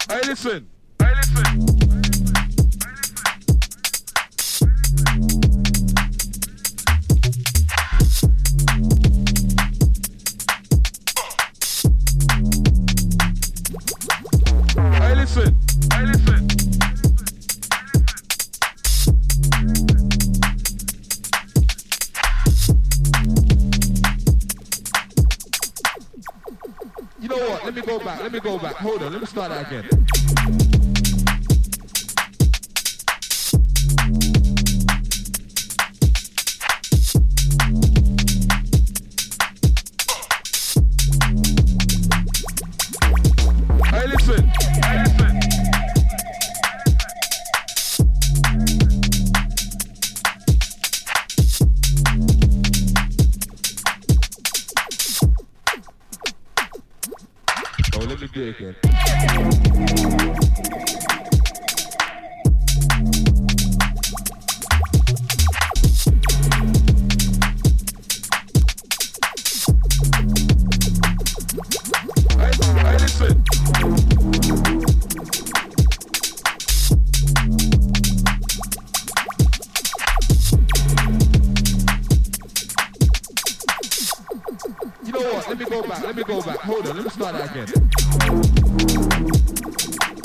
Hey, listen. Hey, listen. You know what? Let me go back. Hold on, let me start that again. Hey, listen. Oh, let me do it again. Hey, listen. You know what? Let me go back. Hold on, let me start that again.